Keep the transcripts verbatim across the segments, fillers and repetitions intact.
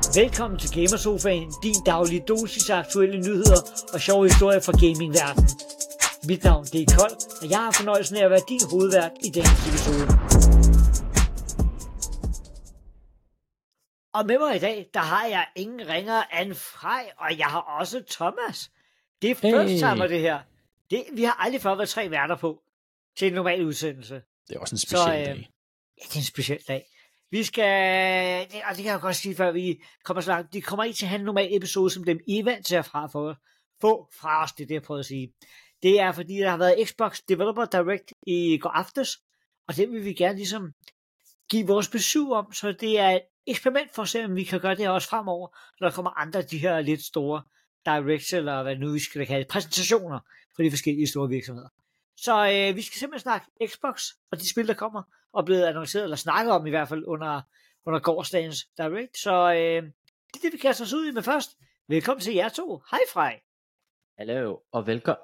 Velkommen til Gamersofaen, din daglige dosis af aktuelle nyheder og sjove historier fra gamingverdenen. Mit navn det er Kold, og jeg har fornøjelsen af at være din hovedvært i denne episode. Og med mig i dag, der har jeg ingen ringer end Frej, og jeg har også Thomas. Det er Hey. first timer det her. Det, vi har aldrig før været tre værter på til en normal udsendelse. Det er også en speciel Så, øh, dag. Ja, det er en speciel dag. Vi skal, det, og det kan jeg godt sige, før vi kommer så langt, de kommer ikke til at have en normal episode, som dem I er vant til at fra for, få fra os, det er det, jeg prøver at sige. Det er, fordi der har været Xbox Developer Direct i går aftes, og det vil vi gerne ligesom give vores besøg om, så det er et eksperiment for at se, om vi kan gøre det her også fremover, når der kommer andre af de her lidt store Directs, eller hvad nu vi skal kalde præsentationer for de forskellige store virksomheder. Så øh, vi skal simpelthen snakke Xbox og de spil, der kommer, og blevet annonceret, eller snakket om i hvert fald under, under gårsdagens Direct. Så øh, det er det, vi kaster os ud i med først. Velkommen til jer to. Hej Frej. Hallo, og velkommen.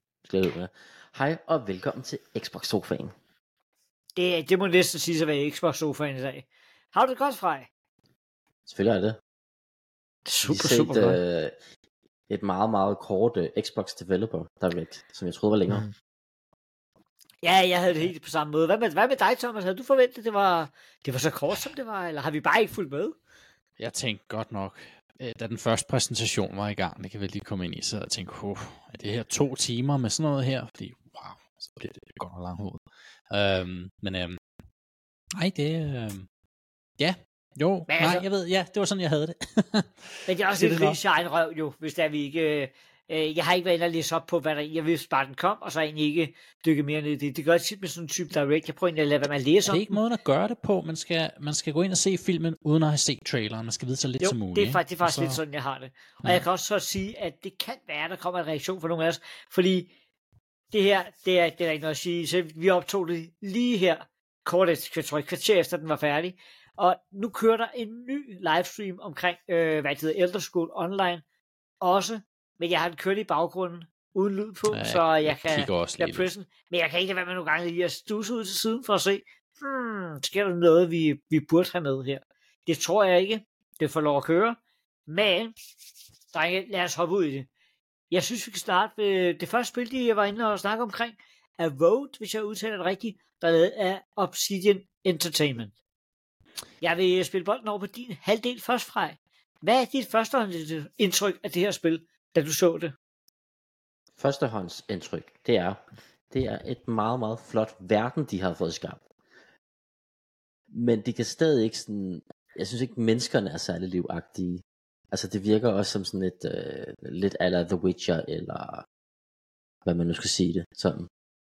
Hej, og velkommen til Xbox Sofaen. Det, det må næsten sige at være Xbox-sofaen i dag. Har du det godt, Frej? Selvfølgelig er det. Super, set, super godt. Øh, et meget, meget kort uh, Xbox Developer Direct, som jeg troede var længere. Mm. Ja, jeg havde det helt på samme måde. Hvad med, hvad med dig, Thomas? Havde du forventet, det var, det var så kort, som det var? Eller har vi bare ikke fulgt med? Jeg tænkte godt nok, da den første præsentation var i gang, det kan vel lige komme ind i, så jeg tænkte, oh, er det her to timer med sådan noget her? Fordi, wow, så bliver det godt nok langt hoved. Øhm, men, øhm, nej, det, øhm, ja, jo, men nej, altså, jeg ved, ja, det var sådan, jeg havde det. Men det er også lidt lidt egen røv, jo, hvis der vi ikke... Øh, jeg har ikke været inde og læse op på, hvad der jeg vidste bare den kom, og så egentlig ikke dykke mere ned i det. Det gør det tit med sådan en type direct. Jeg prøver egentlig at lade være med at læse om. Det er ikke måden at gøre det på. Man skal, man skal gå ind og se filmen, uden at have set traileren. Man skal vide så lidt jo, som muligt. det er faktisk, det er faktisk så... lidt sådan, jeg har det. Og ja. Jeg kan også så sige, at det kan være, der kommer en reaktion fra nogle af os, fordi det her, det er, det er der ikke noget at sige. Så vi optog det lige her, kort efter, tror jeg, kvarter efter den var færdig. Og nu kører der en ny livestream omkring, øh, hvad det hedder, Elder Scrolls Online også. Men jeg har den kørt i baggrunden, uden lyd på, ja, så jeg, jeg kan lade pressen. Men jeg kan ikke være med nogle gange lige at stusse ud til siden for at se, hmm, sker der noget, vi, vi burde have med her? Det tror jeg ikke. Det får lov at køre. Men, drenge, lad os hoppe ud i det. Jeg synes, vi kan starte med det første spil, de var inde og snakke omkring, er Road, hvis jeg udtaler det rigtigt, der er lavet af Obsidian Entertainment. Jeg vil spille bolden over på din halvdel først, Frej. Hvad er dit førstehåndsindtryk af det her spil, da du så det? Førstehåndsindtryk, det er, det er et meget, meget flot verden, de har fået skabt. Men de kan stadig ikke sådan, jeg synes ikke, menneskerne er særlig livagtige. Altså det virker også som sådan et, øh, lidt a la The Witcher, eller hvad man nu skal sige det, sådan.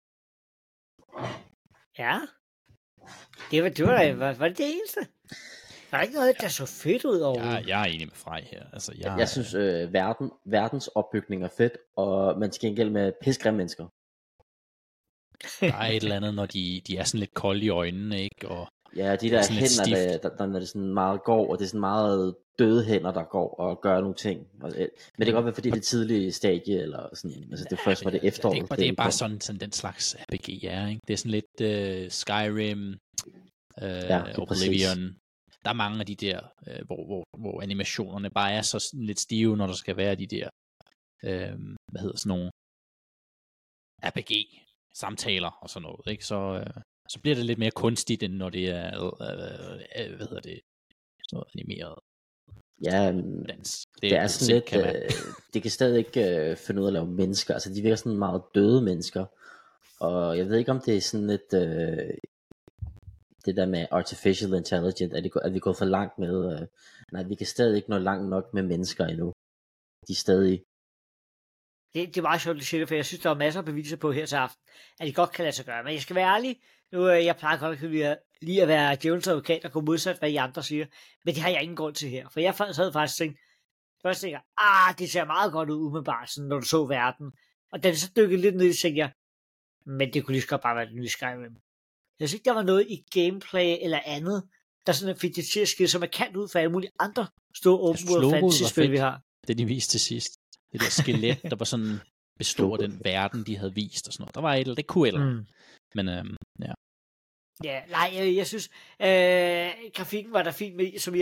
Ja, det var, det var, var, var det det eneste? Der er ikke noget, der så fedt ud over. Jeg, jeg er enig med Frej her. Altså, jeg, jeg, jeg synes, øh, verden, verdens opbygning er fedt, og man skal gengæld med pisgrimme mennesker. Der er et eller andet, når de, de er sådan lidt kolde i øjnene, ikke? Og ja, de der hænder, der, der, når det sådan meget går, og det er sådan meget døde hænder, der går og gør nogle ting. Og, men det kan godt være, fordi det er tidlige stadie, eller sådan, altså det først var det efterår. Det, det, det er bare sådan, sådan den slags R P G er, ikke? Det er sådan lidt uh, Skyrim, uh, ja, Oblivion. Præcis. Der er mange af de der, øh, hvor, hvor, hvor animationerne bare er så lidt stive, når der skal være de der, øh, hvad hedder sådan nogle, R P G-samtaler og sådan noget, ikke? Så, øh, så bliver det lidt mere kunstigt, end når det er, øh, øh, hvad hedder det, sådan noget animeret. Ja, dans. Det, det er sådan lidt, kan øh, de kan stadig ikke øh, finde ud af at lave mennesker, altså de virker sådan meget døde mennesker, og jeg ved ikke om det er sådan lidt... Øh, det der med artificial intelligence, er, det, er vi gået for langt med, uh, nej, vi kan stadig ikke nå langt nok med mennesker endnu. De er stadig... Det, det er meget sjovt, at sige det, for jeg synes, der er masser af beviser på her til aften, at det godt kan lade sig gøre. Men jeg skal være ærlig, nu jeg plejer godt at lige at være djævelens advokat og gå modsat, hvad I andre siger, men det har jeg ingen grund til her. For jeg havde faktisk tænkt, først tænkte jeg, ah, det ser meget godt ud umiddelbart, sådan, når du så verden. Og da det så dykkede lidt ned, så tænkte jeg, men det kunne lige så godt bare være det nye Skyrim. Jeg synes ikke, der var noget i gameplay eller andet, der sådan fik det til at skide så markant ud for alle mulige andre store open world fantasy-spil, vi har. Det de viste til sidst. Det der skelet, der var sådan bestod af den verden, de havde vist og sådan noget. Der var et eller det kunne eller. Mm. Men øhm, ja. Ja, nej, jeg, jeg synes, øh, grafikken var der fint med, som jeg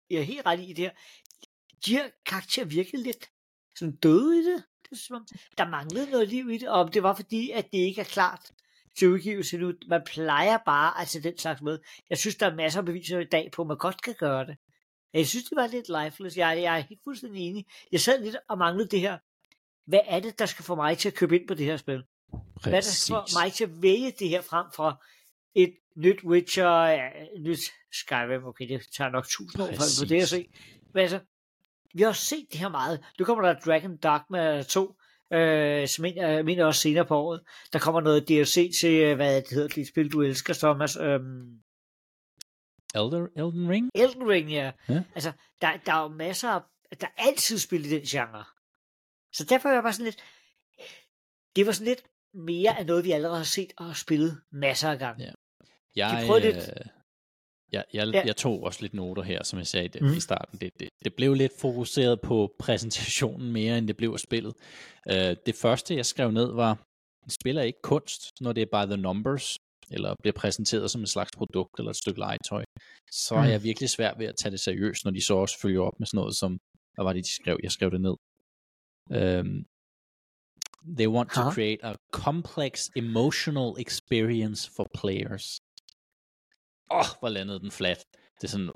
jeg er helt ret i det her. De her karakterer virkede lidt sådan døde i det. Det er, som om, der manglede noget liv i det, og om det var fordi, at det ikke er klart til udgivelse nu. Man plejer bare altså den slags med. Jeg synes, der er masser af beviser i dag på, at man godt kan gøre det. Jeg synes, det var lidt lifeless. Jeg, jeg er helt fuldstændig enig. Jeg sad lidt og manglede det her. Hvad er det, der skal få mig til at købe ind på det her spil? Præcis. Hvad er det, der skal få mig til at vælge det her frem for et nyt Witcher, ja, nyt Skyrim? Okay, det tager nok tusind år for det at se. Men altså, vi har også set det her meget. Nu kommer der Dragon Dogma to, øh, som jeg mener også senere på året. Der kommer noget D L C til, hvad det hedder, det spil, du elsker, Thomas. Øhm, Elder, Elden Ring? Elden Ring, ja. ja. Altså, der, der er jo masser af, der er altid spil i den genre. Så derfor er jeg bare sådan lidt, det var sådan lidt mere af noget, vi allerede har set og spillet masser af gange. Ja. Jeg, øh, lidt... jeg, jeg, ja. jeg tog også lidt noter her, som jeg sagde det, mm. i starten. Det, det, det blev lidt fokuseret på præsentationen mere, end det blev spillet. Uh, det første, jeg skrev ned, var, spiller ikke kunst, når det er by the numbers, eller bliver præsenteret som et slags produkt, eller et stykke legetøj. Så mm. er jeg virkelig svært ved at tage det seriøst, når de så også følger op med sådan noget, som, hvad var det, de skrev? Jeg skrev det ned. Um, they want huh? to create a complex emotional experience for players. Åh, oh, hvor landede den flat. Det er sådan,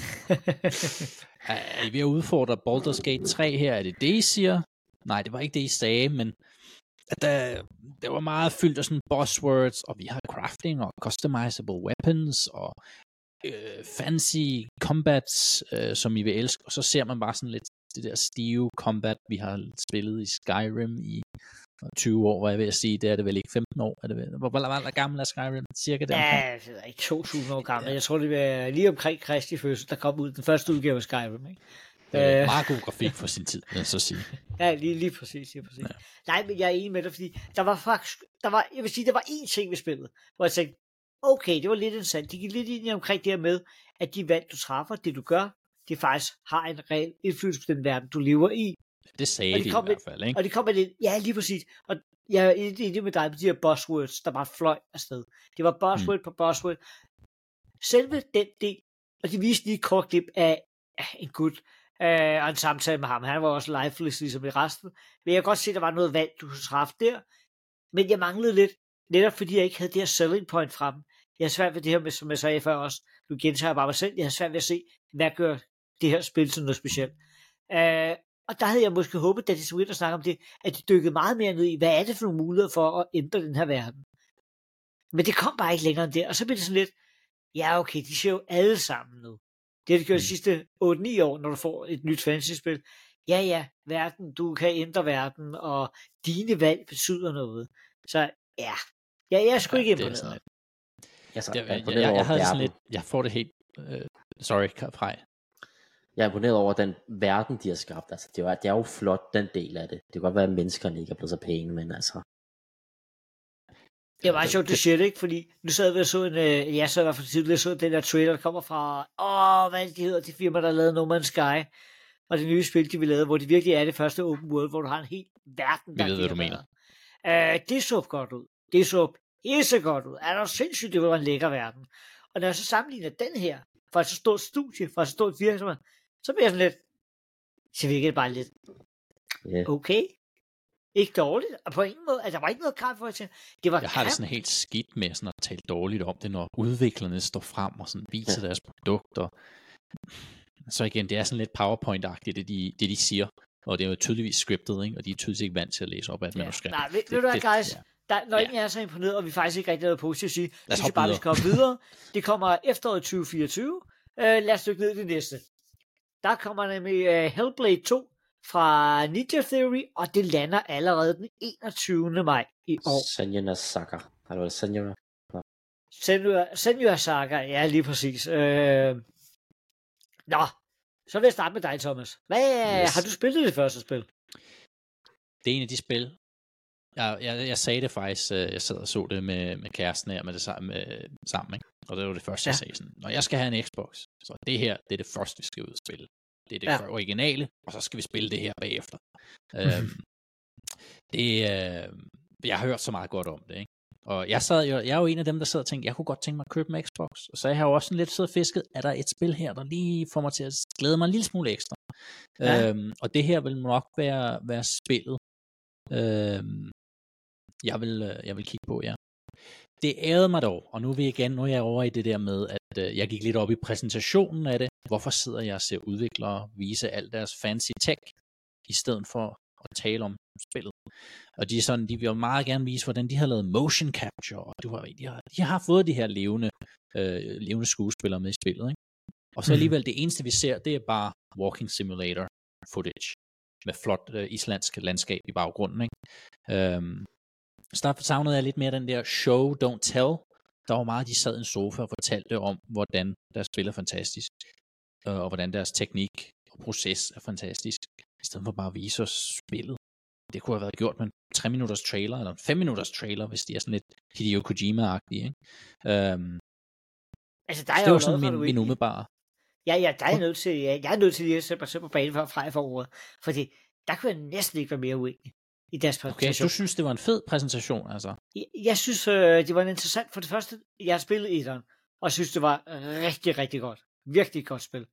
er I ved at udfordre Baldur's Gate tre her? Er det det, I siger? Nej, det var ikke det, I sagde, men at der, der var meget fyldt af sådan buzzwords, og vi har crafting og customizable weapons, og øh, fancy combats, øh, som I vil elske, og så ser man bare sådan lidt det der stive combat, vi har spillet i Skyrim i tyve år, hvor jeg vil sige, det er det vel ikke femten år, er det vel? Hvor, hvor, hvor gammel er Skyrim? Cirka der? Ja, det er ikke to tusind år gammel. Ja. Jeg tror, det var lige omkring Kristi fødsel, der kom ud den første udgave af Skyrim, ikke? Det er øh, meget god grafik for sin tid, vil jeg så sige. Ja, lige, lige præcis, lige præcis. Ja. Nej, men jeg er enig med dig, fordi der var faktisk, der var, jeg vil sige, der var én ting ved spillet, hvor jeg tænkte, okay, det var lidt interessant. De gik lidt ind i omkring det her med, at de valg, du træffer, det du gør, det faktisk har en reel indflydelse på den verden, du lever i. Det sagde de, de i hvert fald, ikke? Og de kom med lidt, ja, lige præcis. Og jeg er enig med dig på de her buzzwords, der bare fløj afsted. Det var buzzword mm. på buzzword. Selve den del, og de viste lige et kort klip af, af en gut, øh, og en samtale med ham. Han var også lifeless, ligesom i resten. Men jeg kan godt se, at der var noget valg, du kunne træffe der. Men jeg manglede lidt, netop fordi jeg ikke havde det her selling point frem. Jeg har svært ved det her, med, som jeg sagde før også. Nu gentager jeg bare mig selv. Jeg har svært ved at se, hvad gør det her spil til noget specielt. Øh, Og der havde jeg måske håbet, da de så at snakke om det, at de dykkede meget mere ned i, hvad er det for nogle muligheder for at ændre den her verden. Men det kom bare ikke længere end det, og så blev det sådan lidt, ja okay, de ser jo alle sammen nu. Det har de gjort de sidste otte ni år, når du får et nyt fantasy-spil. Ja ja, verden, du kan ændre verden, og dine valg betyder noget. Så ja, ja jeg er sgu ikke imponeret. Jeg, jeg, jeg, jeg, jeg havde sådan lidt, jeg får det helt, uh, sorry, Frej. Jeg er imponeret over den verden, de har skabt. Altså, det, er, det er jo flot, den del af det. Det kan godt være, at menneskerne ikke er blevet så pæne, men altså... Det var meget sjovt, du siger det, ikke? Fordi nu sad vi og så en... Øh, jeg sad i hvert fald tidligere så den der trailer, der kommer fra... Åh, hvad det hedder, de firma, der lavede No Man's Sky. Og det nye spil, de vil lave, hvor det virkelig er det første open world, hvor du har en hel verden, der... Vi ved, hvad du mener. Øh, det så godt ud. Det så pisse godt ud. Er der sindssygt, det var en lækker verden. Og når jeg så sammenligner den her, fra et så stort studie, fra et så stort virksomhed, så bliver jeg sådan lidt, så virker det bare lidt, yeah. okay, ikke dårligt, og på ingen måde, altså der var ikke noget krav for at det var jeg har det sådan helt skidt med sådan at tale dårligt om det, når udviklerne står frem og sådan viser ja. deres produkter. Så igen, det er sådan lidt PowerPoint-agtigt, det de, det de siger, og det er jo tydeligvis scriptet, ikke? Og de er tydeligvis ikke vant til at læse op af et ja. manuskript. Nej, ved, ved du hvad, guys, ja. der, når ja. ingen er så imponeret, og vi faktisk ikke rigtig noget positivt at sige, så skal bare, vi skal komme videre. Det kommer efteråret tyve fireogtyve. Uh, lad os dykke ned i det næste. Der kommer nemlig uh, Hellblade to fra Ninja Theory, og det lander allerede den enogtyvende maj i år. Senua Saga. Har du det Senua? Senua, Senua Saga, ja lige præcis. Uh, nå, så vil jeg starte med dig, Thomas. Hvad, yes. Har du spillet det første spil? Det er en af de spil, jeg, jeg, jeg sagde det faktisk, jeg sad og så det med, med kæresten her, med det sammen, med, sammen ikke? Og det var det første, ja. jeg sagde sådan, når jeg skal have en Xbox, så det her, det er det første, vi skal ud og spille. Det er det ja. originale, og så skal vi spille det her bagefter. øhm, det, øh, jeg har hørt så meget godt om det, ikke? Og jeg, sad jo, jeg er jo en af dem, der sad og tænkte, jeg kunne godt tænke mig at købe en Xbox. Og så jeg har jo også sådan lidt siddet og fisket, er der et spil her, der lige får mig til at glæde mig en lille smule ekstra. Ja. Øhm, og det her vil nok være, være spillet, øhm, jeg, vil, jeg vil kigge på, ja. Det ærede mig dog, og nu er vi igen, nu er jeg over i det der med, at øh, jeg gik lidt op i præsentationen af det. Hvorfor sidder jeg og ser udviklere vise alt deres fancy tech, i stedet for at tale om spillet? Og de, er sådan, de vil jo meget gerne vise, hvordan de har lavet motion capture, og de har, de har, de har fået de her levende, øh, levende skuespillere med i spillet, ikke? Og så alligevel det eneste, vi ser, det er bare walking simulator footage, med flot øh, islandsk landskab i baggrunden, ikke? Øhm, så der savnede jeg lidt mere den der show, don't tell. Der var meget, de sad i en sofa og fortalte om, hvordan deres spil er fantastisk, øh, og hvordan deres teknik og proces er fantastisk, i stedet for bare at vise os spillet. Det kunne have været gjort med en tre minutters trailer, eller en fem minutters trailer, hvis de er sådan lidt Hideo Kojima-agtige, ikke? Øhm, altså, der er det jo var sådan noget, min, min umiddelbare. Ja, ja, der er nødt til, ja, jeg er nødt til lige at sætte mig selv på banen for, fra for ordet, fordi der kunne jeg næsten ikke være mere uenig i deres præsentation. Okay, du synes, det var en fed præsentation, altså? Jeg, jeg synes, øh, det var interessant. For det første, jeg har spillet etteren, og synes, det var rigtig, rigtig godt. Virkelig godt spil.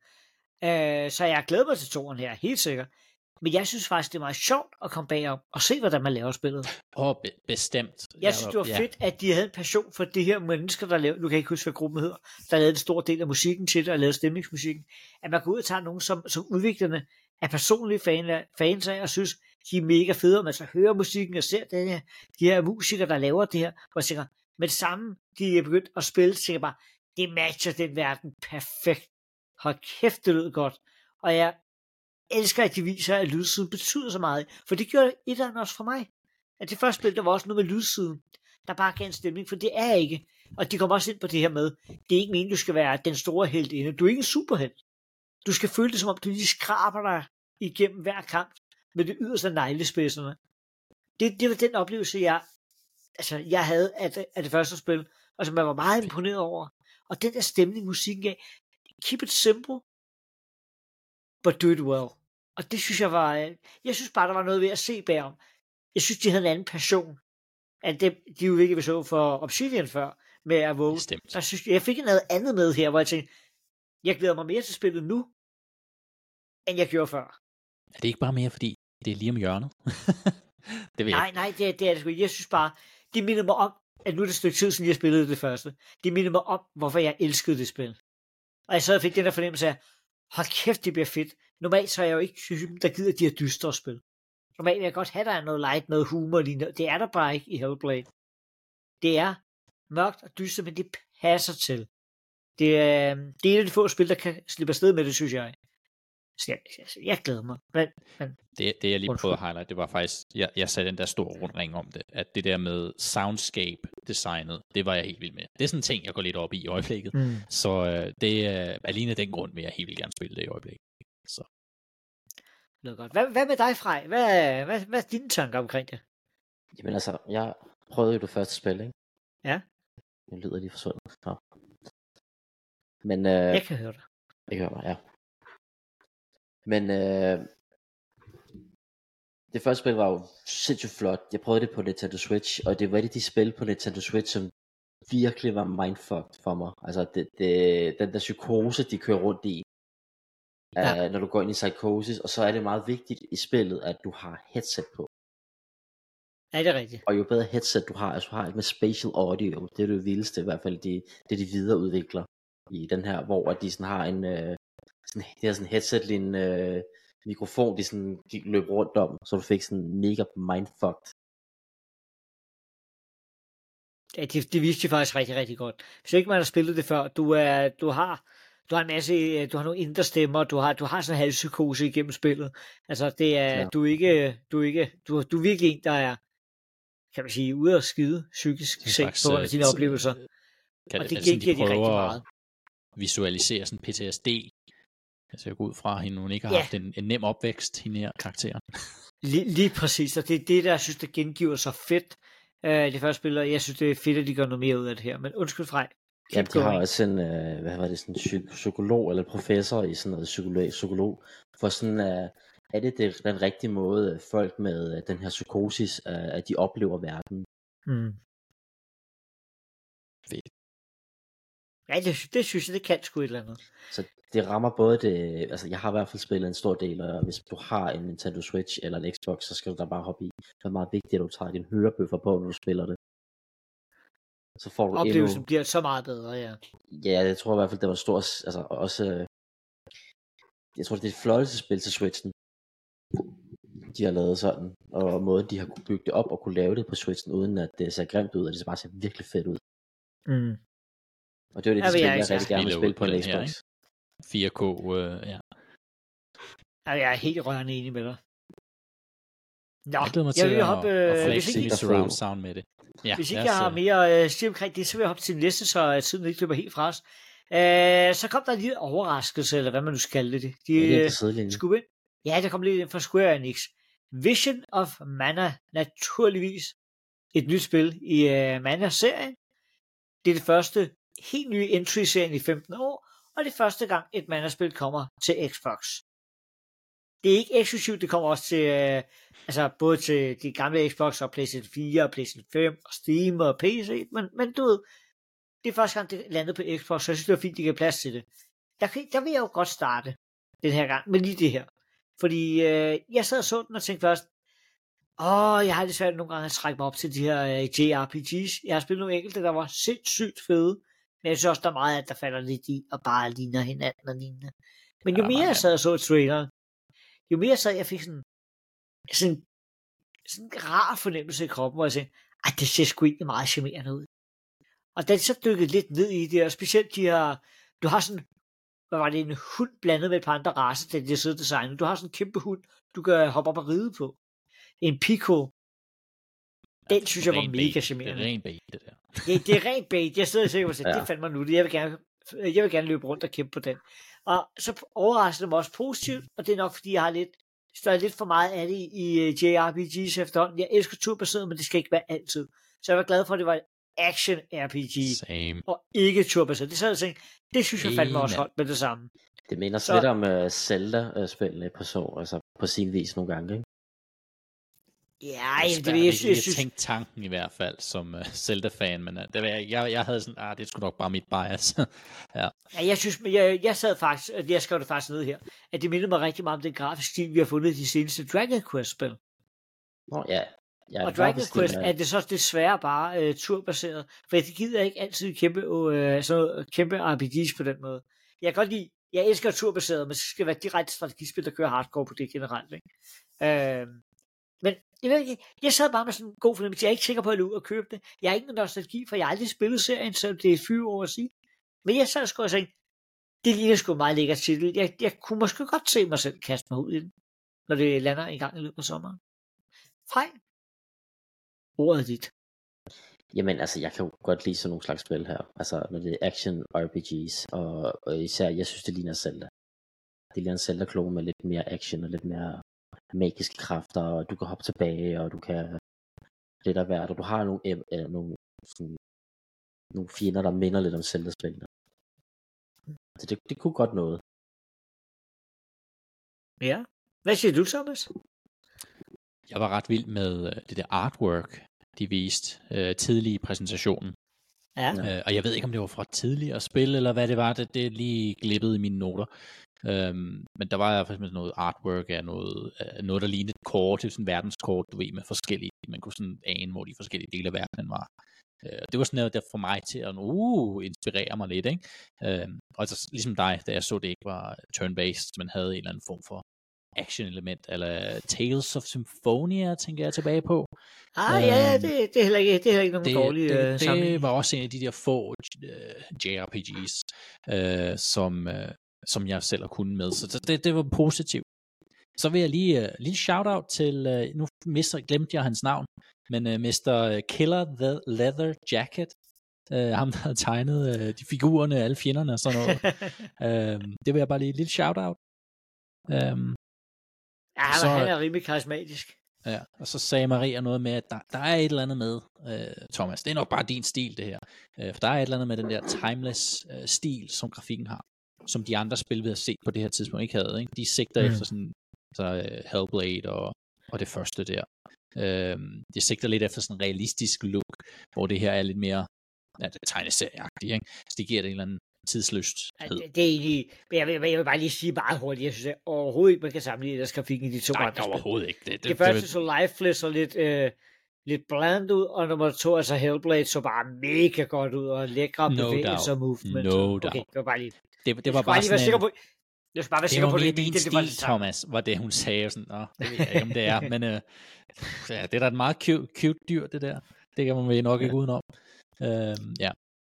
Øh, så jeg glæder mig til toeren her, helt sikkert. Men jeg synes faktisk, det er meget sjovt at komme bagom og se, hvordan man laver spillet. Åh, oh, be- bestemt. Jeg, jeg synes, det var ja. fedt, at de havde en passion for det her mennesker, der lavede, nu kan jeg ikke huske, hvad gruppen hedder, der lavede en stor del af musikken til det, og lavede stemningsmusikken. At man går ud og tager nogen, som, som udviklerne er personlige fan af, fans af, og synes, de er mega fede, og man så hører musikken og ser den her, de her musikere, der laver det her, og tænker, med det samme, de er begyndt at spille, tænker bare, det matcher den verden perfekt. Hold kæft, det lød godt. Og jeg elsker, at de viser, at lydsiden betyder så meget. For det gjorde etteren også for mig. At det første spil, der var også noget med lydsiden, der bare gav en stemning, for det er ikke. Og de kommer også ind på det her med, det er ikke meningen, du skal være den store helt inde. Du er ikke en superhelt. Du skal føle det, som om du lige skraber dig igennem hver kamp med det yderste neglespidserne. Det, det var den oplevelse, jeg, altså, jeg havde af det, af det første spil, og som jeg var meget imponeret over. Og den der stemning, musikken af, keep it simple, but do it well. Og det synes jeg var, jeg synes bare, der var noget ved at se bagom. Jeg synes, de havde en anden passion, end det, de udviklede vi så for Obsidian før, med Avowed. Så jeg synes, jeg fik noget andet med her, hvor jeg tænkte, jeg glæder mig mere til spillet nu, end jeg gjorde før. Er det ikke bare mere, fordi det er lige om hjørnet? Det ved jeg. Nej, nej, det er, det er det sgu ikke. Jeg synes bare, det minder mig om, at nu er det et stykke tid siden, jeg spillede det første. Det minder mig om, hvorfor jeg elskede det spil. Og jeg så fik den der fornemmelse af, hold kæft, det bliver fedt. Normalt så er jeg jo ikke typen, der gider de her dystre spil. Normalt vil jeg godt have, der er noget light, noget humor lignende. Det er der bare ikke i Hellblade. Det er mørkt og dystert, men det passer til. Det er, det er en af de få spil, der kan slippe afsted med det, synes jeg. Så jeg, jeg, jeg glæder mig. Men, men, det, det jeg lige prøvede at highlight, det var faktisk, jeg, jeg satte den der store rundring om det, at det der med soundscape-designet, det var jeg helt vild med. Det er sådan en ting, jeg går lidt op i i øjeblikket. Mm. Så øh, det er alene den grund, vil jeg helt vildt gerne spille det i øjeblikket. Så. Det er godt. Hvad, hvad med dig, Frej? Hvad, hvad, hvad er dine tanker omkring det? Jamen altså, jeg prøvede jo det første spil, ikke? Ja. Jeg lyder lige forsvundet. Ja. Men, øh, jeg kan høre dig. Jeg kan høre mig, ja. Men øh, det første spil var jo sindssygt flot. Jeg prøvede det på Nintendo Switch, og det var det de spil på Nintendo Switch, som virkelig var mindfucked for mig. Altså det, det, den der psykose, de kører rundt i, ja. uh, når du går ind i psykosis, og så er det meget vigtigt i spillet, at du har headset på. Ja, det er rigtigt. Og jo bedre headset du har, altså du har et med spatial audio, det er det vildeste i hvert fald, de, det de videreudvikler i den her, hvor de sådan har en... Uh, Sådan, det er sådan en headset-lignende øh, mikrofon, de sådan gik løb rundt om, så du fik sådan mega mindfucked. Ja, det, det viste de faktisk rigtig, rigtig godt. Hvis ikke man har spillet det før, du, er, du har du har en masse, du har nogle indre stemmer, du har, du har sådan en halspsykose igennem spillet. Altså, det er, ja. du er ikke, du er ikke, du, du er virkelig en, der er, kan man sige, ude at skide psykisk set på grund af dine oplevelser. Kan, og det giver de, de rigtig meget. Visualisere sådan P T S D. Altså jeg går ud fra, at hun ikke har ja. haft en, en nem opvækst, hende her karakteren. Lige, lige præcis, og det er det, der jeg synes, der gengiver så fedt uh, det første spil, og jeg synes, det er fedt, at de gør noget mere ud af det her. Men undskyld, Frej. Ja, de har også en, uh, hvad var det, sådan en psykolog, eller professor i sådan noget psykolog, psykolog for sådan, uh, er det, det den rigtige måde, folk med uh, den her psykosis, uh, at de oplever verden. Mm. fedt. Ja, det, det synes jeg, det kan sgu et eller andet. Så det rammer både det, altså jeg har i hvert fald spillet en stor del, og hvis du har en Nintendo Switch eller en Xbox, så skal du da bare hoppe i. Det er meget vigtigt, at du tager din hørebøffer på, når du spiller det. Så får du Oplevelsen endnu... bliver så meget bedre, ja. Ja, jeg tror i hvert fald, det var stort, altså også, jeg tror det er et flotteste spil til Switchen, de har lavet sådan, og måden de har kunne bygge det op og kunne lave det på Switchen, uden at det ser grimt ud, og det ser bare ser virkelig fedt ud. Mm. Og det er jo det, Ja, de spil, jeg jeg rigtig gerne vil spille på en den Xbox. Her, fire K, øh, ja. Ja, jeg er helt rørende enig med dig. Nå, jeg glæder mig jeg til vil at, hoppe, at øh, flexe hvis mit surround sound med det. Ja, hvis ikke jeg jeg har mere øh, styr omkring det, så vil jeg hoppe til den næste, så øh, tiden ikke løber helt fra os. Øh, så kom der en lille overraskelse, eller hvad man nu skal kalde det. De, Ja, det er øh, på sidelinjen. skulle ind. Ja, der kom lidt ind fra Square Enix. Vision of Mana, naturligvis et nyt spil i øh, Mana-serien. Det er det første helt nye entry i serien i femten år, og det er første gang et Mana-spil kommer til Xbox. Det er ikke eksklusivt, det kommer også til, øh, altså både til de gamle Xbox og PlayStation fire og PlayStation fem og Steam og P C, men, men du ved, det er første gang, det landede på Xbox, så jeg synes, det var fint, de gav plads til det. Der, der vil jeg jo godt starte den her gang med lige det her. Fordi øh, jeg sad og så den og tænkte først, åh, jeg har lidt svært nogle gange at trække mig op til de her øh, J R P Gs. Jeg har spillet nogle enkelte, der var sindssygt fede, men jeg synes også, der er meget, at der falder lidt i, og bare ligner hinanden og lignende. Men jo mere jeg sad og så traileren, jo mere sad jeg fik sådan, sådan, sådan en rar fornemmelse i kroppen, hvor jeg tænkte, at det ser sgu egentlig meget charmerende ud. Og da det så dykkede lidt ned i det, og specielt de her, du har sådan, hvad var det, en hund blandet med et par andre racer, da de sidder designet. Du har sådan en kæmpe hund, du kan hoppe op og ride på. En Pico. Den synes jeg var mega charmerende. Det er rent bait, det der. Ja, det er rent bait. Jeg sidder og tænker, at det fandt mig nu. Jeg vil gerne, jeg vil gerne løbe rundt og kæmpe på den. Og så overrasker det mig også positivt, og det er nok, fordi jeg har lidt, der er lidt for meget af det i J R P Gs efterhånden. Jeg elsker turbaseret, men det skal ikke være altid. Så jeg var glad for, at det var et action R P G, Same. og ikke turbaseret. Det, så jeg tænkte, det synes jeg fandme også holdt med det samme. Det minder så... lidt om uh, Zelda-spillene på, så, altså på sin vis nogle gange, ikke? Ja, det er det vil jeg synes. Jeg tænkte tanken i hvert fald som uh, Zelda-fan, men uh, det var, jeg, jeg havde sådan, ah, det skulle nok bare mit bias. ja. Ja, jeg synes, jeg, jeg sad faktisk, jeg skrev det faktisk ned her, at det mindede mig rigtig meget om den grafiske stil, vi har fundet i de seneste Dragon Quest-spil. Nå ja. Ja, og Dragon Quest er det så desværre bare uh, turbaseret, for det gider ikke altid kæmpe, uh, sådan noget, kæmpe R P Gs på den måde. Jeg kan godt lide, jeg elsker turbaseret, men det skal være direkte strategispil, der kører hardcore på det generelt. Ikke? Uh, men jeg, ved ikke, jeg sad bare med sådan en god fornemmelse. Jeg er ikke sikker på, at jeg er ude og købe det. Jeg har ikke nogen nostalgi, for jeg har aldrig spillet serien, selvom det er fire år at sige. Men jeg sad sgu og tænkte, det ligner sgu meget lækkert titel. Jeg, jeg kunne måske godt se mig selv kaste mig ud i den, når det lander en gang i løbet af sommeren. Frej. Ordet er dit. Jamen altså, jeg kan jo godt lide sådan nogle slags spil her. Altså, når det er action R P Gs, og, og især, jeg synes, det ligner Zelda. Det ligner en Zelda-klone med lidt mere action og lidt mere magiske kræfter, og du kan hoppe tilbage, og du kan lidt af hvert, og du har nogle, øh, nogle, sådan, nogle fjender, der minder lidt om Zelda-spillene. Så det, det kunne godt noget. Ja. Hvad siger du, Thomas? Jeg var ret vild med det der artwork, de viste øh, tidlig i præsentationen. Ja. Øh, og jeg ved ikke, om det var fra tidligere spil, eller hvad det var, det, det er lige glippet i mine noter. Øhm, men der var i hvert fald noget artwork af noget, øh, noget der lignede et kort, sådan et verdenskort, du ved, med forskellige, man kunne sådan ane, hvor de forskellige dele af verdenen var. Øh, det var sådan noget der for mig til at uh, inspirere mig lidt, ikke? Øh, og så, ligesom dig, da jeg så det ikke var turn-based, men havde en eller anden form for action-element, eller Tales of Symphonia, tænker jeg tilbage på. Ah, ja, ja, det, det er heller ikke, det er heller ikke nogen det, dårlige det, uh, det, det var også en af de der få uh, J R P Gs, uh, som, uh, som jeg selv har kunnet med, så det, det var positivt. Så vil jeg lige, uh, lige shout-out til, uh, nu mister, glemte jeg hans navn, men uh, mister Killer the Leather Jacket, uh, ham der havde tegnet uh, de figurerne, alle fjenderne og sådan noget. uh, det vil jeg bare lige, lidt shout-out. Um, Ja, så, han er rimelig karismatisk. Ja, og så sagde Maria noget med, at der, der er et eller andet med, øh, Thomas, det er nok bare din stil det her, øh, for der er et eller andet med den der timeless øh, stil, som grafikken har, som de andre spil, vi har set på det her tidspunkt, ikke havde, ikke? De sigter mm. efter sådan, så uh, Hellblade og, og det første der. Øh, de sigter lidt efter sådan en realistisk look, hvor det her er lidt mere ja, det er tegneserieagtigt, ikke? Så det giver det en eller anden tidsløsthed. Ja, det, det er egentlig, men jeg vil, jeg vil bare lige sige meget hurtigt, jeg synes jeg overhovedet ikke, man kan sammenligne deres grafikken i de to Nej, andre spil. overhovedet ikke. Det, det, Det, det første det, så lifeless og lidt, øh, lidt bland ud, og nummer to, altså Hellblade, så bare mega godt ud, og lækre No bevægelser og movement. No okay, doubt. det var bare lige... det, det Jeg var skal bare lige være sådan sikker en, på... Jeg skal bare være det sikker var på, mere det, din det, det var stil, Thomas, var det, hun sagde. Sådan, Nå, det ved jeg ikke, om det er. Men øh, ja, det er da et meget cute, cute dyr, det der. Det kan man vel nok ikke udenom. Øhm, ja.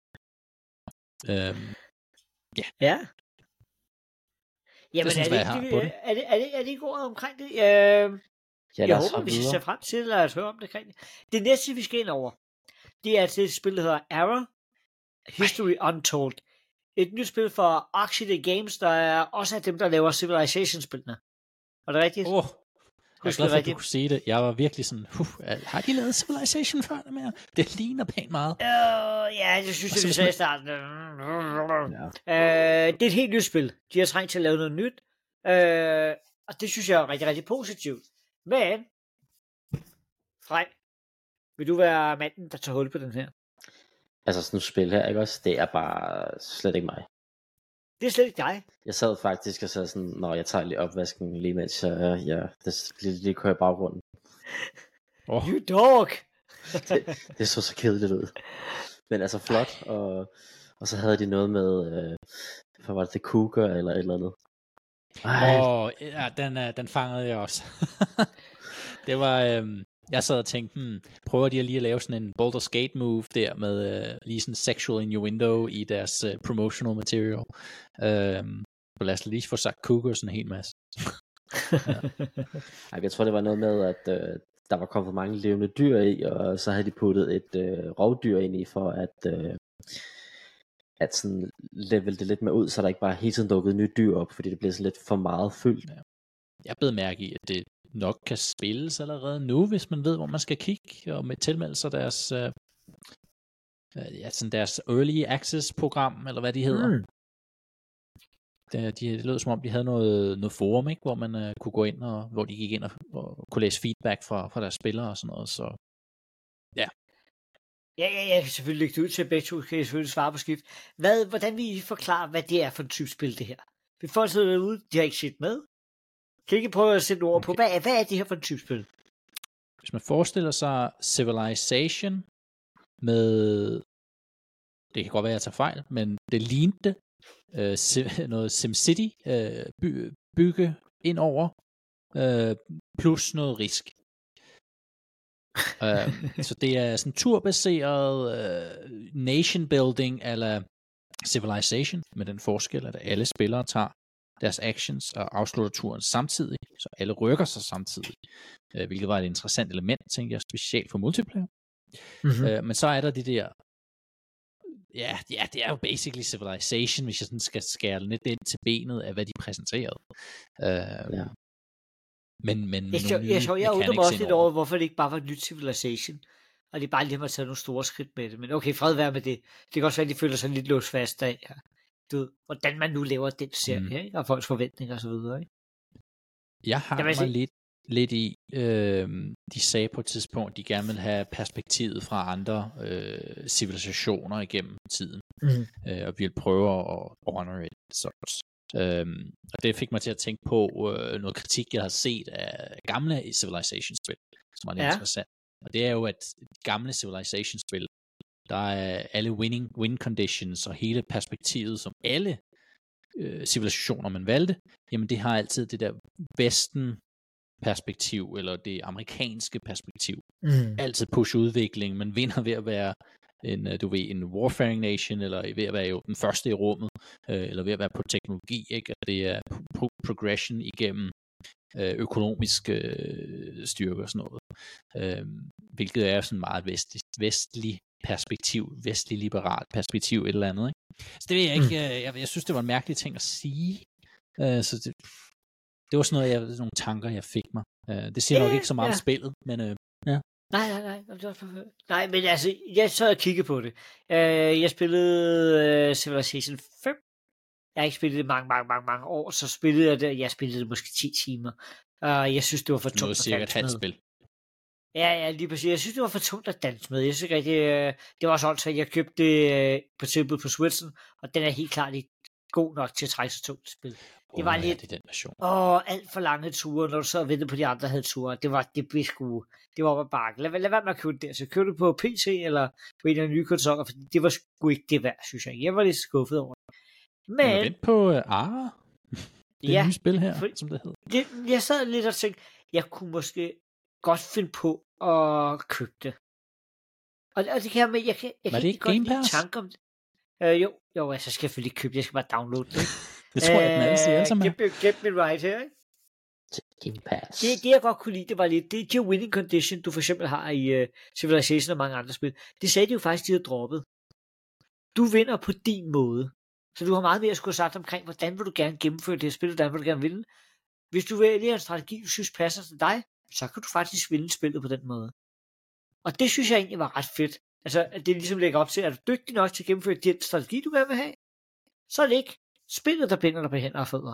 Øhm, ja. Ja. Jamen, Det synes er, det, jeg, jeg har det, på er, det. er, det, er, det, er det ikke ord omkring det? Øh, Ja, jeg håber, vi ser frem til at høre om det. Omkring det. Det næste, vi skal ind over, det er til et spil, der hedder Arrow History Untold. Et nyt spil for Oxide Games, der er også af dem, der laver Civilization-spillene. Var det rigtigt? Åh, oh, jeg er glad for, at du rigtigt? kunne sige det. Jeg var virkelig sådan, huh, har de lavet Civilization før det mere? Det ligner pænt meget. Uh, ja, det synes Og jeg, så vi hvis sagde i man- starten. Ja. Uh, det er et helt nyt spil. De har trængt til at lave noget nyt. Uh, og det synes jeg er rigtig, rigtig positivt. Men, Frej, vil du være manden, der tager hul på den her? Altså sådan et spil her, ikke også? Det er bare slet ikke mig. Det er slet ikke dig. Jeg sad faktisk og sagde sådan, når jeg tager lige opvasken lige mens jeg, ja, det lige, lige kører i baggrunden. Oh, You dog! Det, det så så kedeligt ud. Men altså flot, og, og så havde de noget med, øh, hvad var det, The Cougar eller et eller andet. Ej, oh, ja, den, uh, den fangede jeg også. Det var, øhm, jeg sad og tænkte, hmm, prøver de lige at lave sådan en Baldur's Gate move der med øh, lige sådan sexual in your window i deres øh, promotional material. Øhm, og lad os lige få sagt Cougar sådan en hel masse. ej, jeg tror det var noget med, at øh, der var kommet for mange levende dyr i, og så havde de puttet et øh, rovdyr ind i, for at, øh, at sådan level det lidt mere ud, så der ikke bare hele tiden dukkede nye dyr op, fordi det blev sådan lidt for meget fyldt. Jeg bed mærke i, at det nok kan spilles allerede nu, hvis man ved, hvor man skal kigge, og med tilmeldelser deres, øh, øh, ja, sådan deres Early Access program, eller hvad de hedder. Mm. Det, de, det lød som om, de havde noget, noget forum, ikke? Hvor man øh, kunne gå ind, og hvor de gik ind og, og kunne læse feedback fra, fra deres spillere og sådan noget. Så Ja, ja, jeg kan selvfølgelig lægge det ud til begge to, kan jeg selvfølgelig svare på skift. Hvad, hvordan vil I forklare, hvad det er for en type spil, det her? Vi får sidde derude, de har ikke set med. Kan I ikke prøve at sætte ord okay. på, hvad er, hvad er det her for en type spil? hvis man forestiller sig Civilization med, det kan godt være, at jeg tager fejl, men det lignede øh, sim, noget SimCity øh, by, bygge ind over, øh, plus noget risk. uh, så det er sådan turbaseret uh, nation building eller Civilization, med den forskel, at alle spillere tager deres actions og afslutter turen samtidig, så alle rykker sig samtidig, uh, hvilket var et interessant element, tænker jeg, specielt for multiplayer. Mm-hmm. Uh, men så er der de der, ja, ja, det er jo basically Civilization, hvis jeg sådan skal skære lidt ind til benet af, hvad de præsenterede. Uh, ja. Men, men jeg, så, jeg, så, jeg undrer mig også lidt over, hvorfor det ikke bare var et nyt Civilization, og det er bare lige at tage nogle store skridt med det. Men okay, fred være med det. Det kan også være, at de føler sig lidt låst fast af, ja. Du ved, hvordan man nu laver den serie, mm. og folks forventninger og så videre. Ikke? Jeg har mig lidt, lidt i, øh, de sagde på et tidspunkt, de gerne vil have perspektivet fra andre øh, civilisationer igennem tiden, mm. øh, og vil prøve at honor it. Så. Øhm, og det fik mig til at tænke på øh, noget kritik, jeg har set af gamle Civilization-spil, som er lidt ja. interessant. Og det er jo, at gamle Civilization-spil, der er alle winning win conditions og hele perspektivet, som alle øh, civilisationer, man valgte, jamen det har altid det der vesten perspektiv, eller det amerikanske perspektiv. Mm. Altid push udvikling, man vinder ved at være en, du ved, en warfaring nation, eller ved at være jo den første i rummet, øh, eller ved at være på teknologi, ikke? Og det er pro- progression igennem øh, økonomisk øh, styrke og sådan noget. Øh, hvilket er sådan meget vestlig, vestlig perspektiv, vestlig liberalt perspektiv, et eller andet, ikke? Så det ved jeg ikke, jeg, jeg, jeg synes, det var en mærkelig ting at sige. Øh, så det, det var sådan noget, jeg, nogle tanker, jeg fik mig. Øh, det siger nok ikke så meget ja. om spillet, men øh, ja. Nej, nej, nej. Nej, men altså, jeg så og kiggede på det. Uh, jeg spillede uh, Civilization fem. Jeg har ikke spillet det mange, mange, mange, mange år, så spillede jeg det, jeg spillede det måske ti timer. Uh, jeg synes, det var for tungt. Noget cirka et halvt spil. Ja, ja, lige præcis. Jeg synes, det var for tungt at danse med. Jeg synes rigtig, øh, det var også åndssvagt. Jeg købte det øh, på tilbud på Switchen, og den er helt klart ikke god nok til at trække så tungt spil. Oh, det var ja, lidt, det er den version. åh, alt for lange ture, når du så ventede på de andre havde ture. Det var, det blev sgu, det var op ad bakke. Lad, lad være med at købe det. Så køb det på P C eller på en af de nye konsoller, for det var sgu ikke det værd, synes jeg. Jeg var lidt skuffet over det. Men... Men vent på uh, Ara. Det ja, nye spil her, for, som det hedder. Det, jeg sad lidt og tænkte, jeg kunne måske godt finde på at købe det. Og, og det kan jeg med, jeg kan, jeg var kan det ikke Game Pass? Tanke om det. Øh, jo, jo, altså skal jeg selvfølgelig købe det, jeg skal bare downloade det. Det tror jeg, den anden siger alle sammen. Get, get me right her, ikke? Game Pass. Det, det jeg godt kunne lide, det var lidt, det er de winning condition, du for eksempel har i uh, Civilization og mange andre spil. Det sagde de jo faktisk, de havde droppet. Du vinder på din måde. Så du har meget mere at skulle have sagt omkring, hvordan vil du gerne gennemføre det her spil, hvordan vil du gerne vinde. Hvis du vælger en strategi, du synes passer til dig, så kan du faktisk vinde spillet på den måde. Og det synes jeg egentlig var ret fedt. Altså, at det ligesom lægger op til, at du er dygtig nok til at gennemføre den strategi, du gerne vil have, så er det ikke spillet, der binder dig på hænder og fødder.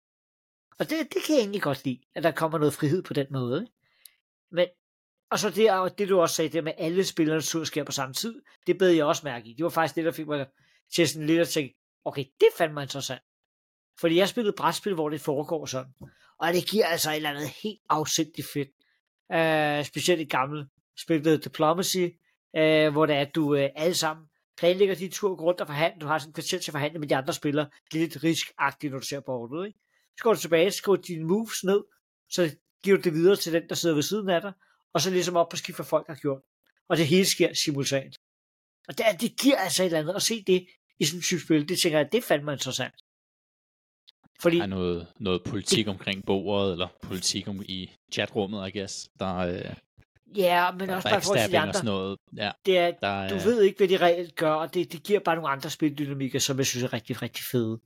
Og det, det kan jeg egentlig godt lide, at der kommer noget frihed på den måde. Ikke? Men, og så det, og det du også sagde, det med alle spillernes tur sker på samme tid, det bed jeg også mærke i. Det var faktisk det, der fik mig til sådan lidt at tænke, okay, det fandt mig interessant. Fordi jeg spillede brætspil, hvor det foregår sådan. Og det giver altså et eller andet helt afsindigt fedt. Uh, specielt et gammelt spil, der Diplomacy, uh, hvor det er, at du uh, alle sammen planlægger de tur rundt og forhandler. Du har sådan en kvarter til at forhandle med de andre spillere. Det er lidt riskagtigt, når du ser bordet, ikke? Så går du tilbage, skriver dine moves ned, så giver du det videre til den, der sidder ved siden af dig, og så ligesom op på skift, hvad folk har gjort. Og det hele sker simultant. Og det, det giver altså et eller andet at se det i sådan et type spil. Det tænker jeg, det fandt mig interessant. Fordi der er noget, noget politik det, omkring bordet, eller politik om, i chatrummet, I guess. Der, øh, ja, men der også bare for at de andre. Noget. Ja, det er, der, du øh, ved ikke, hvad de reelt gør, og det, det giver bare nogle andre spildynamikker, som jeg synes er rigtig, rigtig fede.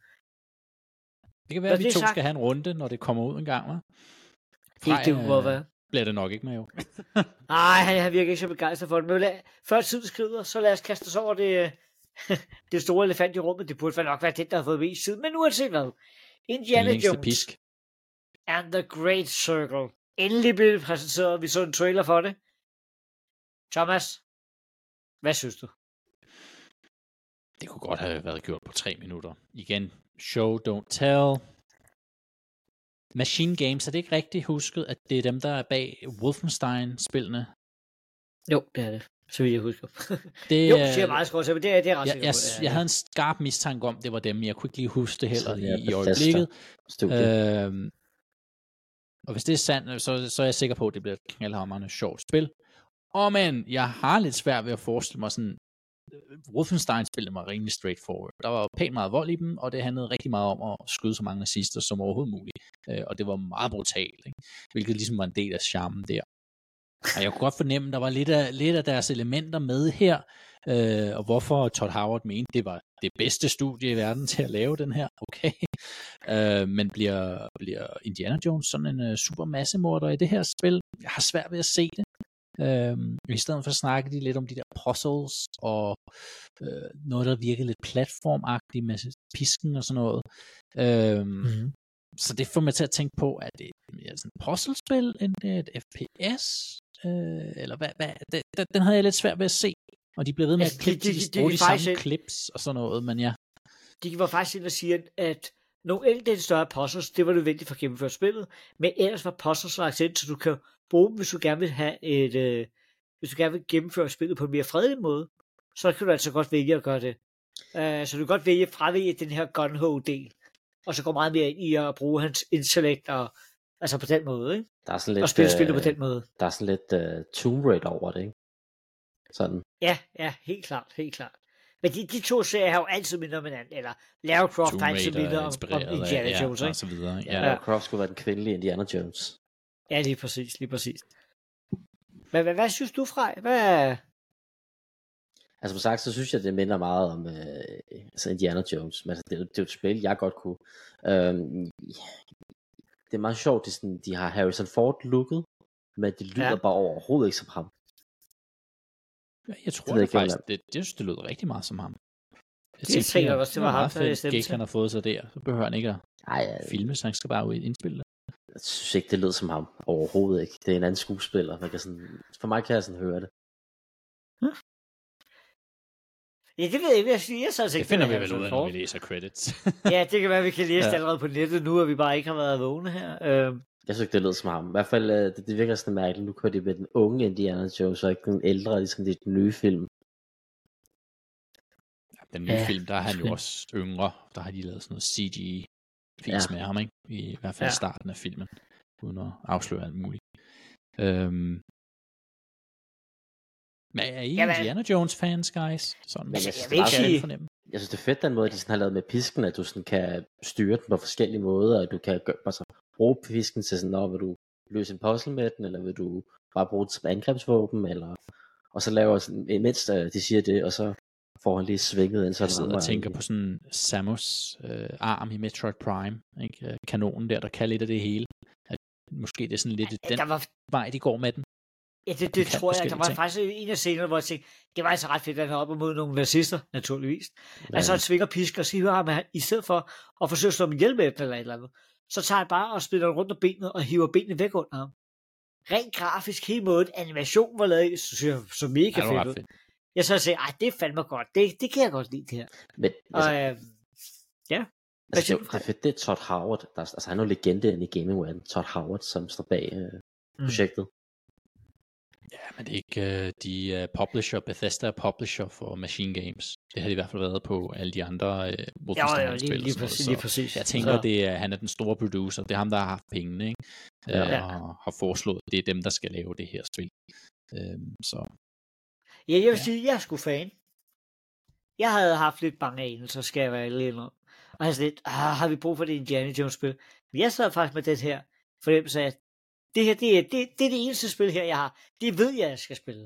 Det kan være, at vi to sagt... skal have en runde, når det kommer ud en gang, hva'? Frej, det må øh, være. Bliver det nok ikke med, jo. Nej, han virker ikke så begejstret for det. Men lad, før tiden skrider, så lad os kaste os over det, det store elefant i rummet. Det burde nok være den, der har fået mest tid. Men uanset hvad. Indiana Jones pisk. and the Great Circle. Endelig blev det præsenteret. Vi så en trailer for det. Thomas, hvad synes du? Det kunne godt have været gjort på tre minutter. Igen, show, don't tell. Machine Games, er det ikke rigtigt husket, at det er dem, der er bag Wolfenstein-spillene? Jo, det er det. Så vidt jeg husker. Det, jo, det siger meget skråt, men det er, det er ret jeg, jeg, jeg, jeg havde en skarp mistanke om, det var dem, men jeg kunne ikke lige huske det heller i, i øjeblikket. Øhm, og hvis det er sandt, så, så er jeg sikker på, at det bliver et knaldhamrende sjovt spil. Og men, jeg har lidt svært ved at forestille mig sådan, Wolfenstein-spillet var rimelig straightforward. Der var pænt meget vold i dem, og det handlede rigtig meget om at skyde så mange nazister som overhovedet muligt. Øh, og det var meget brutalt, ikke? Hvilket ligesom var en del af charmen der. Og jeg kunne godt fornemme, at der var lidt af, lidt af deres elementer med her, øh, og hvorfor Todd Howard mente, det var det bedste studie i verden til at lave den her. Okay. Øh, men bliver, bliver Indiana Jones sådan en uh, super massemorder i det her spil? Jeg har svært ved at se det. Øhm, I stedet for snakke de lidt om de der puzzles og øh, noget der virker lidt platformagtigt med pisken og sådan noget. Øhm, mm-hmm. Så det får mig til at tænke på, at det er sådan et puzzlespil end et F P S, øh, eller hvad, hvad det, det, den havde jeg lidt svært ved at se, og de blev ved med at klippe de, de, de, de, de samme selv... clips og sådan noget, men ja. De var faktisk ind og sige, at nogle enkelte større puzzles, det var nødvendigt for at gennemføre spillet, men ellers var puzzles lagt ind, så du kan bruge dem, hvis du gerne vil have et, øh, hvis du gerne vil gennemføre spillet på en mere fredelig måde, så kan du altså godt vælge at gøre det. Uh, så du kan godt vælge at fravælge den her gun-ho-del, og så gå meget mere ind i at bruge hans intellekt, og, altså på den måde, ikke? Der er sådan lidt, og spille spillet uh, på den måde. Der er sådan lidt uh, Tomb Raider over det, ikke? Sådan. Ja, ja, helt klart, helt klart. Men de, de to serier har jo altid mindre om hinanden, eller Lara Croft har altid mindre om, om Indiana ja, Jones, ikke? Og så videre. Ja. Ja, Lara Croft skulle være den kvindelige Indiana Jones. Ja, lige præcis, lige præcis. Men hvad, hvad synes du, Frej? Hvad... Altså på sagt, så synes jeg, det minder meget om øh, altså Indiana Jones. Men altså, det, det er jo et spil, jeg godt kunne. Øhm, det er meget sjovt, det er sådan, de har Harrison Ford-looket, men det lyder ja. bare overhovedet ikke som ham. Jeg tror det, det faktisk, det, det, det, det lød rigtig meget som ham. Jeg det tænker jeg også, det var ham, der er stemt til. Han har fået sig der, så behøver han ikke at Ej, ja. filme, så han skal bare ud indspille det. Jeg synes ikke, det lød som ham. Overhovedet ikke. Det er en anden skuespiller. Man kan sådan, for mig kan jeg sådan høre det. Hm? Ja, det ved jeg ikke, hvad jeg siger. Jeg synes ikke, det finder det vi vel ud af, når vi læser credits. Ja, det kan være, vi kan læse det Ja. allerede på nettet nu, og vi bare ikke har været vågne her. Uh... Jeg synes ikke, det lød som ham. I hvert fald, øh, det, det virker sådan mærkeligt. Nu kører de med den unge Indiana Jones, og ikke den ældre, ligesom det er den nye film. Den nye Ja, film, der er han jo måske. også yngre. Der har de lavet sådan noget C G I-fis Ja. med ham, ikke? I, I hvert fald Ja. starten af filmen. Uden at afsløre alt muligt. Øhm. Men er I Jamen- Indiana Jones fans, guys? Sådan, Men jeg, jeg jeg synes, vil ikke det er sige- fornemme. Jeg synes, det er fedt den måde, de sådan har lavet med pisken, at du sådan kan styre den på forskellige måder, og du kan gøre, altså, bruge pisken til sådan, når vil du løse en puzzle med den, eller vil du bare bruge det som angrebsvåben, eller og så laver sådan, imens øh, de siger det, og så får han lige svinget ind, så Jeg den sidder rammer og tænker en. på sådan Samus øh, arm i Metroid Prime, ikke? Øh, Kanonen der, der kan lidt af det hele. At måske det er sådan lidt den Der var, vej, de går med den. ja, det, det kan tror jeg. Der forskellige var ting. faktisk en af scenerne, hvor jeg tænkte, det var altså ret fedt, at han er oppe mod nogle nazister, naturligvis. Ja. Altså han svinger pisker og siger, at han, i stedet for at forsøge at slå dem ihjel med den eller et eller andet, så tager han bare og spiller rundt om benet og hiver benene væk under ham. Rent grafisk, hele måden, animation var lavet, så synes jeg, så mega Ja, det var fedt ret ud. fedt. Jeg så sagde, ej, det er fandme godt. Det, det kan jeg godt lide, det her. Men Og, altså, øh, ja. Hvad altså siger det, du, det er fedt, det er Todd Howard, der, altså han er jo legende i gaming verden, Todd Howard, som står bag øh, Mm. projektet. Ja, men det er ikke uh, de uh, publisher, Bethesda er publisher for Machine Games. Det har de i hvert fald været på alle de andre uh, Ja, ja, Wolfenstein-spil. lige, lige, præcis, lige præcis. Jeg tænker, så, det er, han er den store producer. Det er ham, der har haft pengene, ikke? Ja. Uh, og har foreslået, det er dem, der skal lave det her spil. Uh, så ja, jeg vil Ja. sige, jeg er sgu fan. Jeg havde haft lidt bange anelser, skal jeg være ærlig indrømme. Og jeg sådan lidt, ah, har vi brug for det Indiana Jones-spil? Men jeg sad faktisk med det her fornemmelse af, at det her, det er, det, det er det eneste spil her, jeg har. Det ved jeg, jeg skal spille.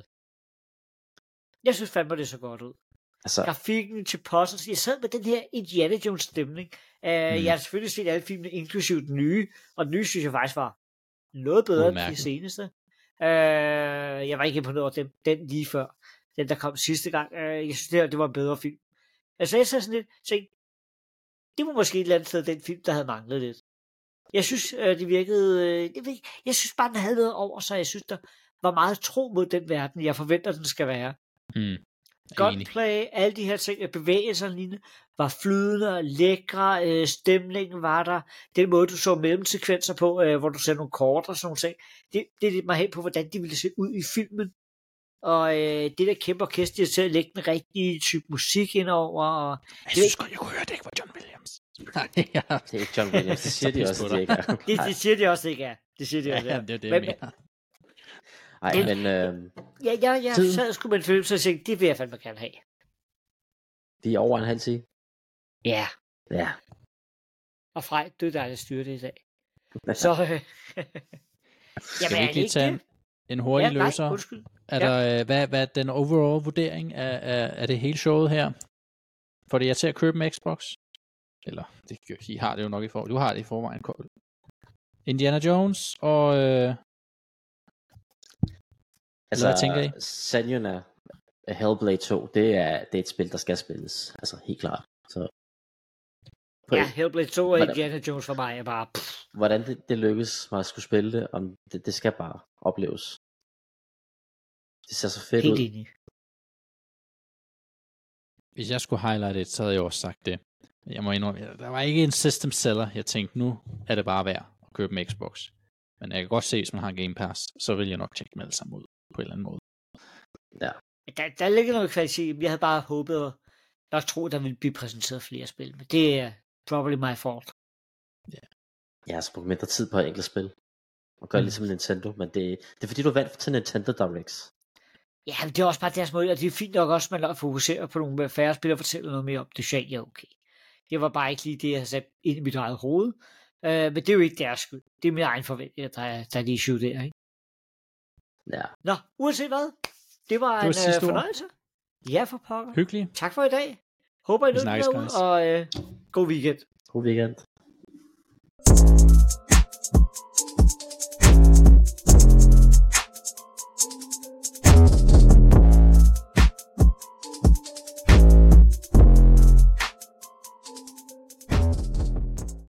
Jeg synes fandme, det så godt ud. Altså, Grafikken til puzzles. Jeg sad med den her Indiana Jones stemning. Uh, mm. Jeg har selvfølgelig set alle filmene, inklusive den nye. Og den nye synes jeg faktisk var noget bedre end de Udmærket. seneste. Uh, jeg var ikke imponeret over den, den lige før. Den, der kom sidste gang. Uh, jeg synes, det her det var en bedre film. Altså, jeg sad sådan lidt, så det var måske et eller andet sted den film, der havde manglet lidt. Jeg synes, uh, det virkede... Uh, det ved jeg, jeg synes bare, den havde noget over sig. Jeg synes, der var meget tro mod den verden, jeg forventer, den skal være. mm, enig. Gunplay, alle de her ting, bevægelser lignende, var flydende og lækre, øh, stemningen var der, den måde, du så mellemsekvenser på, øh, hvor du ser nogle kort og sådan nogle ting, det, det er lidt mig hen på, hvordan de ville se ud i filmen, og øh, det der kæmpe orkester til at lægge den rigtige type musik indover, og Jeg synes godt, jeg kunne høre, det ikke var John Williams. ja, det er ikke John Williams, det siger de pis også, på at de dig. ikke er. det, det siger de også ikke er. Det siger de også, ja, ja. det er det, Men- jeg mener. Ej, Det- men øh, Ja, jeg, jeg Tiden. sad sgu med en film, så jeg tænkte, det vil jeg fandme gerne have. vi er over en halv time. Ja, Ja. og Frej, det er dig, der styrer det i dag. Så, øh, Skal vi ikke lige tage en, en hurtig ja, nej, løser? undskyld. Er Ja. der, øh, hvad, hvad er den overall vurdering af, af, af det hele showet her? Får det jer til at købe en Xbox? Eller, det, I har det jo nok i forvejen. Du har det i forvejen. Indiana Jones og... Øh, Altså, hvad tænker I? Senjuna Hellblade to, det er, det er et spil, der skal spilles. Altså, helt klart. Så, på, Ja, Hellblade to og Hvordan- Indiana Jones for mig er bare... Pff, hvordan det, det lykkes mig at skulle spille det, om det, det skal bare opleves. Det ser så fedt helt ud. enig. hvis jeg skulle highlighte et, så havde jeg også sagt det. Jeg må indrømme, der var ikke en system seller. Jeg tænkte, nu er det bare værd at købe en Xbox. Men jeg kan godt se, hvis man har en Game Pass, så vil jeg nok tjekke dem alle sammen ud på en eller anden måde. Ja. Der, der ligger noget kvalitet. Jeg havde bare håbet og jeg tror, der ville blive præsenteret flere spil. Men det er probably my fault. Jeg har brugt mindre tid på et enkelt spil. Og gør Mm. ligesom Nintendo. Men det, det er fordi, du er vant til Nintendo Directs. Ja, men det er også bare deres måde, og det er fint nok også, at man fokuserer på nogle færre spil og fortæller noget mere om det. Så ja, okay. Det var bare ikke lige det, jeg havde sat ind i mit eget hoved. Uh, men det er jo ikke deres skyld. Det er min egen forventning, der er, der er lige issue der, ikke? Ja. Nå, uanset hvad. Det var, Det var en sidste uh, ord. fornøjelse. Ja, for pokker. Hyggeligt. Tak for i dag. Håber, I Vi nød snakkes, derude, guys. og uh, god weekend. God weekend.